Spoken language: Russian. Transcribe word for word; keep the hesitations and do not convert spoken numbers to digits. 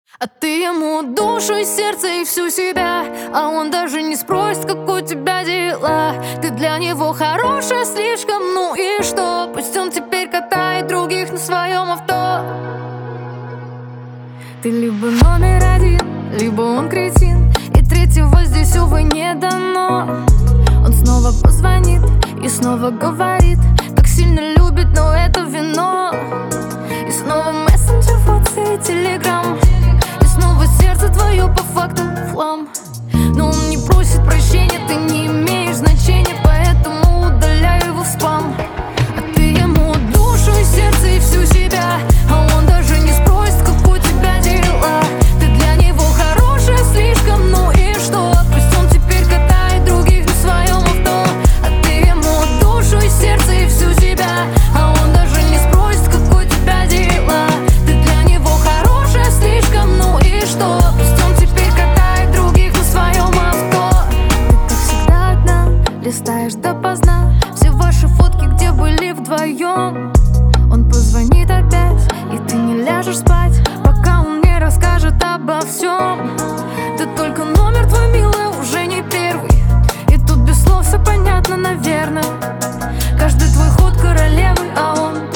А ты ему душу и сердце и всю себя, а он даже не спросит, как у тебя дела. Ты для него хорошая слишком, ну и что? Пусть он теперь катает других на своем авто. Ты либо номер один, либо он кретин, и третьего здесь, увы, не дано. Он снова позвонит и снова говорит, как сильно любит, но это вино. И снова мессенджер, WhatsApp и Telegram, и снова сердце твое по факту флам. Но он не просит прощения, ты не имеешь значения, поэтому удаляю его в спам. А ты ему душу и сердце и всю себя, а он даже не спросит, как у тебя дела. Ты для него хорошая слишком, ну и что? Пусть он теперь катает других на своем авто. А ты ему душу и сердце и всю себя, а он даже не спросит, как у тебя дела. Ты для него хорошая слишком, ну и что? Пусть он теперь катает других на своем авто. Ты как всегда одна, листаешь допоздна все ваши фотки, где были вдвоем. Он позвонит опять, и ты не ляжешь спать, пока он не расскажет обо всем. Ты только номер твой, милый, уже не первый, и тут без слов все понятно, наверное. Каждый твой ход королевы, а он